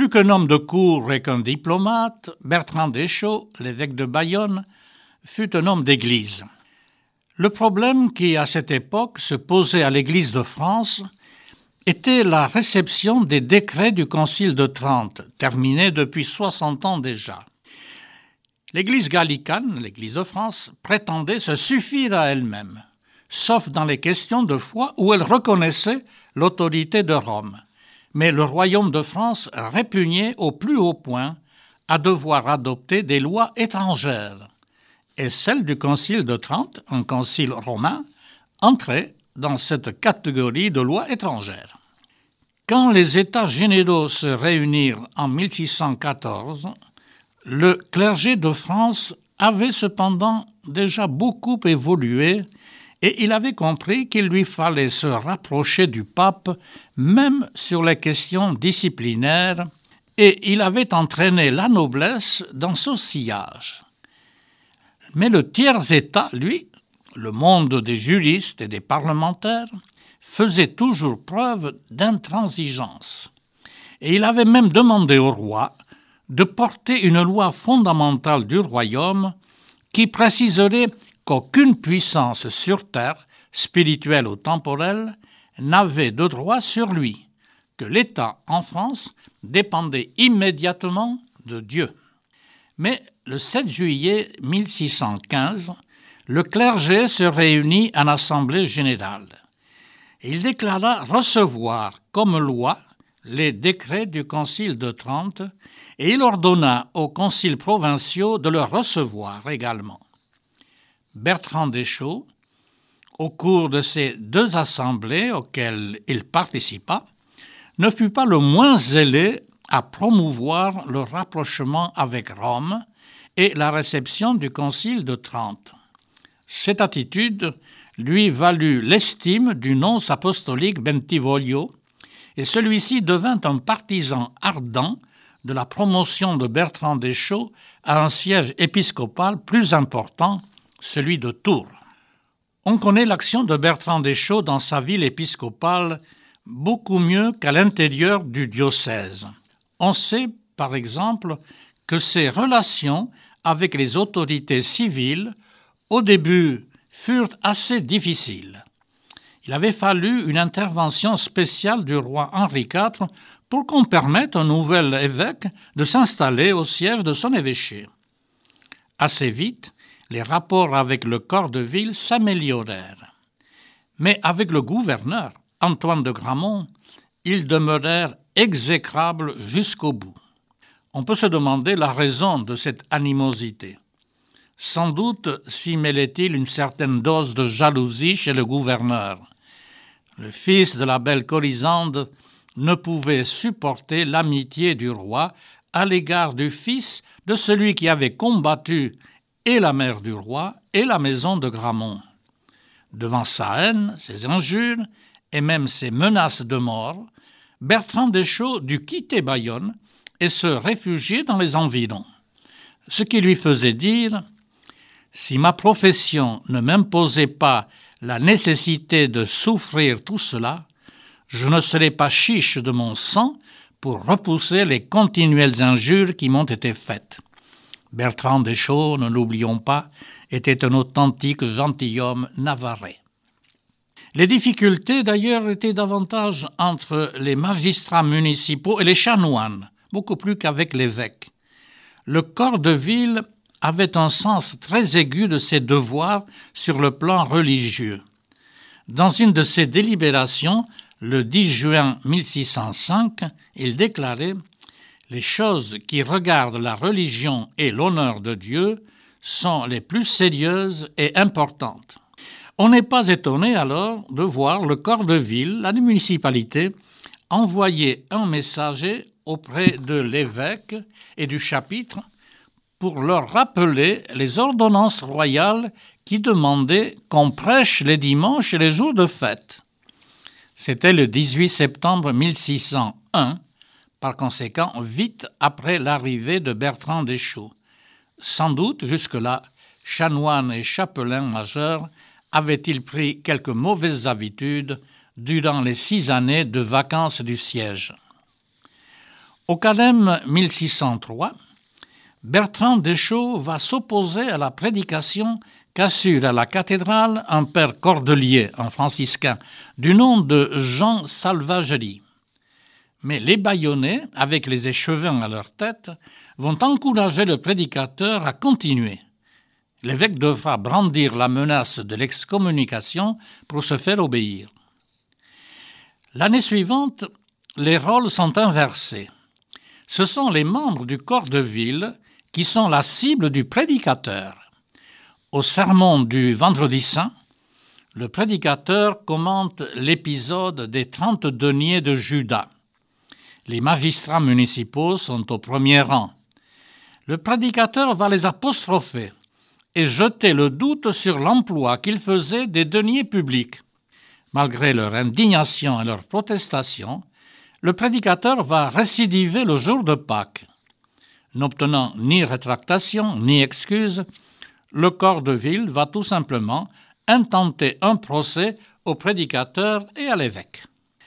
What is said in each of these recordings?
Plus qu'un homme de cour et qu'un diplomate, Bertrand Deschaux, l'évêque de Bayonne, fut un homme d'église. Le problème qui, à cette époque, se posait à l'Église de France était la réception des décrets du Concile de Trente, terminé depuis 60 ans déjà. L'Église gallicane, l'Église de France, prétendait se suffire à elle-même, sauf dans les questions de foi où elle reconnaissait l'autorité de Rome. Mais le royaume de France répugnait au plus haut point à devoir adopter des lois étrangères. Et celle du Concile de Trente, un concile romain, entrait dans cette catégorie de lois étrangères. Quand les États généraux se réunirent en 1614, le clergé de France avait cependant déjà beaucoup évolué et il avait compris qu'il lui fallait se rapprocher du pape même sur les questions disciplinaires et il avait entraîné la noblesse dans ce sillage. Mais le tiers-État, lui, le monde des juristes et des parlementaires, faisait toujours preuve d'intransigeance. Et il avait même demandé au roi de porter une loi fondamentale du royaume qui préciserait qu'aucune puissance sur terre, spirituelle ou temporelle, n'avait de droit sur lui, que l'État en France dépendait immédiatement de Dieu. Mais le 7 juillet 1615, le clergé se réunit en assemblée générale. Il déclara recevoir comme loi les décrets du Concile de Trente et il ordonna aux conciles provinciaux de le recevoir également. Bertrand Deschaux, au cours de ces deux assemblées auxquelles il participa, ne fut pas le moins zélé à promouvoir le rapprochement avec Rome et la réception du Concile de Trente. Cette attitude lui valut l'estime du nonce apostolique Bentivoglio, et celui-ci devint un partisan ardent de la promotion de Bertrand Deschaux à un siège épiscopal plus important, celui de Tours. On connaît l'action de Bertrand Deschaux dans sa ville épiscopale beaucoup mieux qu'à l'intérieur du diocèse. On sait, par exemple, que ses relations avec les autorités civiles, au début, furent assez difficiles. Il avait fallu une intervention spéciale du roi Henri IV pour qu'on permette au nouvel évêque de s'installer au siège de son évêché. Assez vite, les rapports avec le corps de ville s'améliorèrent. Mais avec le gouverneur, Antoine de Gramont, ils demeurèrent exécrables jusqu'au bout. On peut se demander la raison de cette animosité. Sans doute s'y mêlait-il une certaine dose de jalousie chez le gouverneur. Le fils de la belle Corisande ne pouvait supporter l'amitié du roi à l'égard du fils de celui qui avait combattu et la mère du roi et la maison de Gramont. Devant sa haine, ses injures et même ses menaces de mort, Bertrand Deschaux dut quitter Bayonne et se réfugier dans les environs. Ce qui lui faisait dire « Si ma profession ne m'imposait pas la nécessité de souffrir tout cela, je ne serais pas chiche de mon sang pour repousser les continuelles injures qui m'ont été faites. » Bertrand Deschaux, ne l'oublions pas, était un authentique gentilhomme navarrais. Les difficultés, d'ailleurs, étaient davantage entre les magistrats municipaux et les chanoines, beaucoup plus qu'avec l'évêque. Le corps de ville avait un sens très aigu de ses devoirs sur le plan religieux. Dans une de ses délibérations, le 10 juin 1605, il déclarait « Les choses qui regardent la religion et l'honneur de Dieu sont les plus sérieuses et importantes. » On n'est pas étonné alors de voir le corps de ville, la municipalité, envoyer un messager auprès de l'évêque et du chapitre pour leur rappeler les ordonnances royales qui demandaient qu'on prêche les dimanches et les jours de fête. C'était le 18 septembre 1601, par conséquent vite après l'arrivée de Bertrand Deschaux. Sans doute, jusque-là, chanoines et chapelains majeurs avaient-ils pris quelques mauvaises habitudes durant les 6 années de vacances du siège. Au Carême 1603, Bertrand Deschaux va s'opposer à la prédication qu'assure à la cathédrale un père cordelier, un franciscain, du nom de Jean Salvagerie. Mais les Bayonnais, avec les échevins à leur tête, vont encourager le prédicateur à continuer. L'évêque devra brandir la menace de l'excommunication pour se faire obéir. L'année suivante, les rôles sont inversés. Ce sont les membres du corps de ville qui sont la cible du prédicateur. Au sermon du Vendredi Saint, le prédicateur commente l'épisode des 30 deniers de Judas. Les magistrats municipaux sont au premier rang. Le prédicateur va les apostropher et jeter le doute sur l'emploi qu'ils faisaient des deniers publics. Malgré leur indignation et leur protestation, le prédicateur va récidiver le jour de Pâques. N'obtenant ni rétractation ni excuse, le corps de ville va tout simplement intenter un procès au prédicateur et à l'évêque.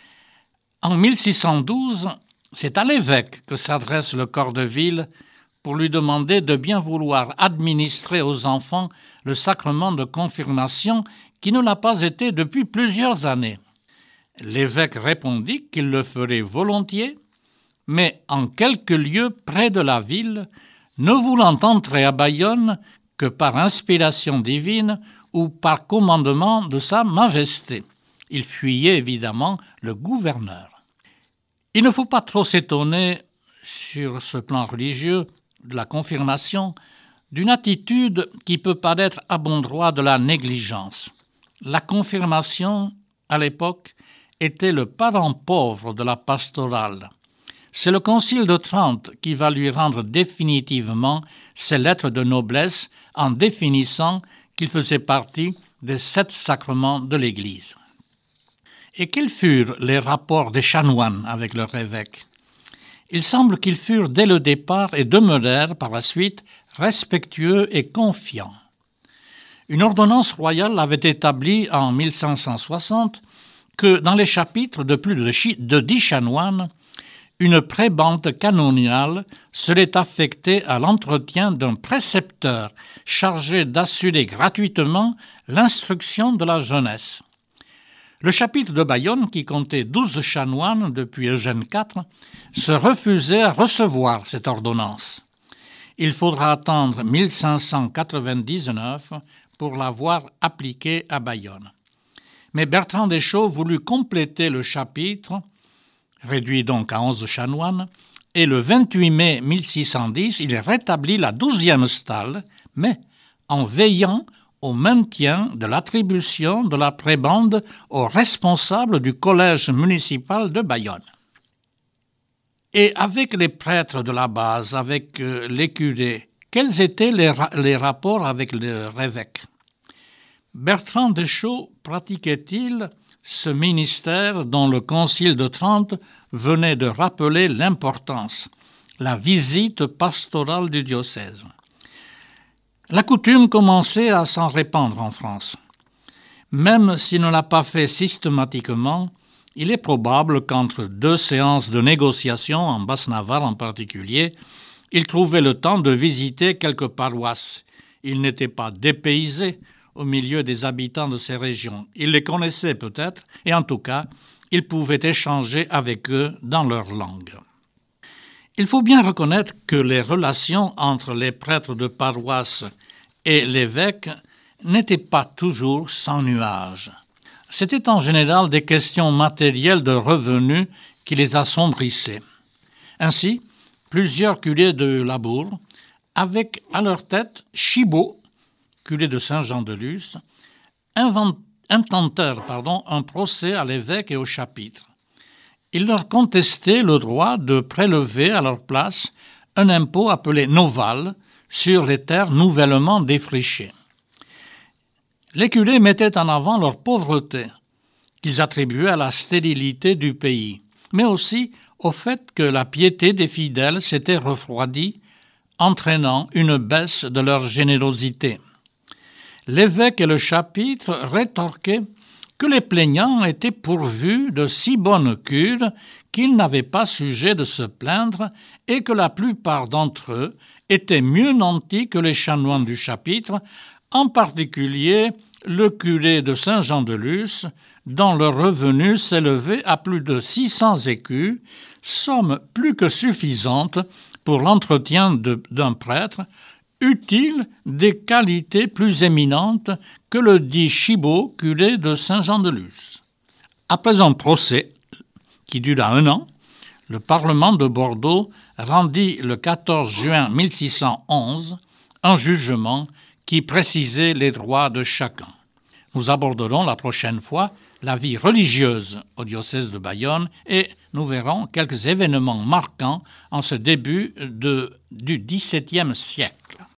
En 1612, c'est à l'évêque que s'adresse le corps de ville pour lui demander de bien vouloir administrer aux enfants le sacrement de confirmation qui ne l'a pas été depuis plusieurs années. L'évêque répondit qu'il le ferait volontiers, mais en quelques lieux près de la ville, ne voulant entrer à Bayonne que par inspiration divine ou par commandement de Sa Majesté. Il fuyait évidemment le gouverneur. Il ne faut pas trop s'étonner, sur ce plan religieux, de la confirmation, d'une attitude qui peut paraître à bon droit de la négligence. La confirmation, à l'époque, était le parent pauvre de la pastorale. C'est le Concile de Trente qui va lui rendre définitivement ses lettres de noblesse en définissant qu'il faisait partie des 7 sacrements de l'Église. Et quels furent les rapports des chanoines avec leur évêque ? Il semble qu'ils furent dès le départ et demeurèrent par la suite respectueux et confiants. Une ordonnance royale avait établi en 1560 que dans les chapitres de plus de 10 chanoines, une prébende canoniale serait affectée à l'entretien d'un précepteur chargé d'assurer gratuitement l'instruction de la jeunesse. Le chapitre de Bayonne, qui comptait 12 chanoines depuis Eugène IV, se refusait à recevoir cette ordonnance. Il faudra attendre 1599 pour l'avoir appliquée à Bayonne. Mais Bertrand Deschaux voulut compléter le chapitre, réduit donc à 11 chanoines, et le 28 mai 1610, il rétablit la 12e stalle, mais en veillant au maintien de l'attribution de la prébende aux responsables du collège municipal de Bayonne. Et avec les prêtres de la base, avec les curés, quels étaient les rapports avec leur évêque ? Bertrand Deschaux pratiquait-il ce ministère dont le Concile de Trente venait de rappeler l'importance, la visite pastorale du diocèse? La coutume commençait à s'en répandre en France. Même s'il ne l'a pas fait systématiquement, il est probable qu'entre 2 séances de négociation, en Basse-Navarre en particulier, il trouvait le temps de visiter quelques paroisses. Il n'était pas dépaysé au milieu des habitants de ces régions. Il les connaissait peut-être, et en tout cas, il pouvait échanger avec eux dans leur langue. Il faut bien reconnaître que les relations entre les prêtres de paroisse et l'évêque n'étaient pas toujours sans nuages. C'était en général des questions matérielles de revenus qui les assombrissaient. Ainsi, plusieurs curés de Labour, avec à leur tête Chibaud, curé de Saint-Jean-de-Luz, intentèrent un procès à l'évêque et au chapitre. Ils leur contestaient le droit de prélever à leur place un impôt appelé novale sur les terres nouvellement défrichées. Les curés mettaient en avant leur pauvreté, qu'ils attribuaient à la stérilité du pays, mais aussi au fait que la piété des fidèles s'était refroidie, entraînant une baisse de leur générosité. L'évêque et le chapitre rétorquaient que les plaignants étaient pourvus de si bonnes cures qu'ils n'avaient pas sujet de se plaindre et que la plupart d'entre eux étaient mieux nantis que les chanoines du chapitre, en particulier le curé de Saint-Jean-de-Luz, dont le revenu s'élevait à plus de 600 écus, somme plus que suffisante pour l'entretien d'un prêtre, utile des qualités plus éminentes que le dit Chibaud, curé de Saint-Jean-de-Luz. Après un procès qui dura 1 an, le Parlement de Bordeaux rendit le 14 juin 1611 un jugement qui précisait les droits de chacun. Nous aborderons la prochaine fois la vie religieuse au diocèse de Bayonne et nous verrons quelques événements marquants en ce début du XVIIe siècle.